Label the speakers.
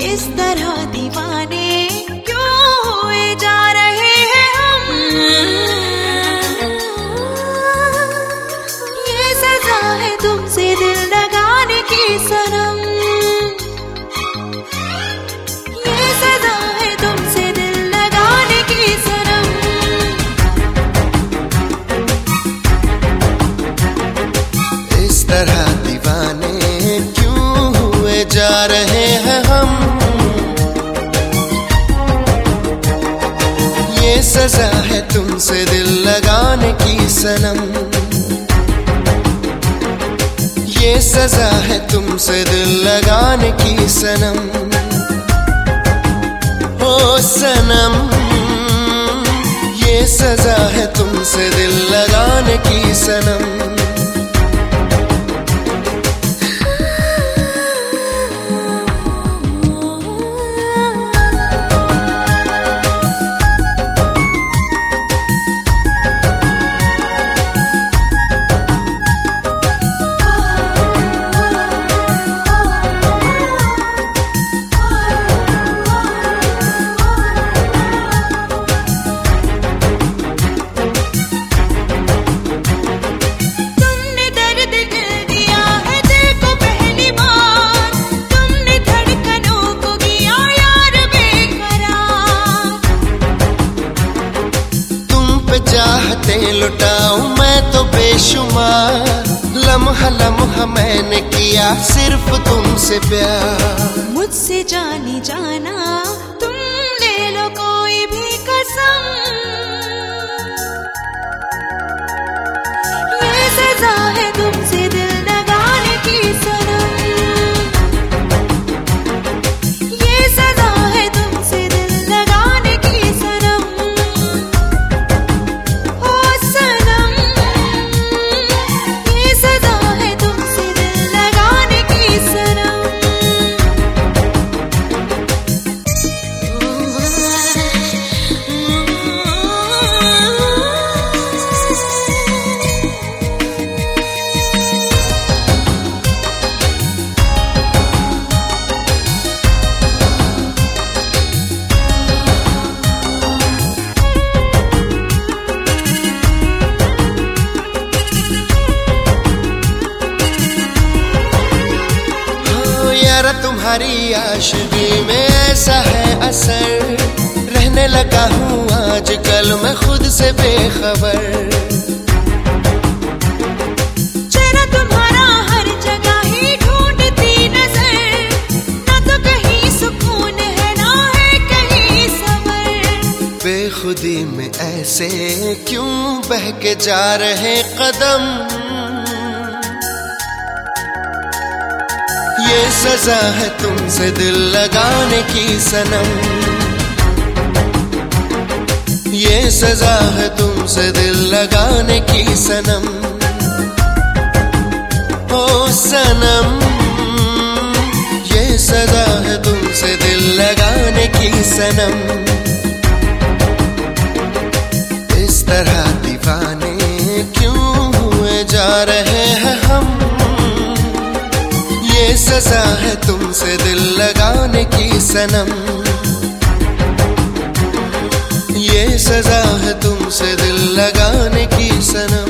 Speaker 1: इस तरह दीवाने क्यों हुए जा रहे हैं हम। ये सजा है तुमसे दिल लगाने की सनम। ये सजा है तुमसे दिल लगाने की सनम।
Speaker 2: इस तरह दीवाने क्यों हुए जा रहे हैं हम। ये सजा है तुमसे दिल लगाने की सनम। ये सजा है तुमसे दिल लगाने की सनम। ओ सनम, ये सजा है तुमसे दिल लगाने की सनम। चाहते लुटाऊं मैं तो बेशुमार। लम्हा लम्हा मैंने किया सिर्फ तुमसे प्यार।
Speaker 1: मुझसे जानी जाना तुम ले लो कोई भी कसम। ये सजा है तुमसे दिल लगाने की सनम। ये सजा है तुमसे दिल लगाने की सनम।
Speaker 2: तुम्हारी आशिकी में ऐसा है असर। रहने लगा हूँ आजकल मैं खुद से बेखबर।
Speaker 1: चेहरा तुम्हारा हर जगह ही ढूंढती नजर। ना तो कहीं सुकून है ना है कहीं सबर।
Speaker 2: बेखुदी में ऐसे क्यों बहके जा रहे कदम। ये सजा है तुमसे दिल लगाने की सनम। ये सजा है तुमसे दिल लगाने की सनम। ओ सनम, ये सजा है तुमसे दिल लगाने की सनम। इस तरह दीवाने क्यों हुए जा रहे हैं हम। ये सजा है तुमसे दिल लगाने की सनम। ये सजा है तुमसे दिल लगाने की सनम।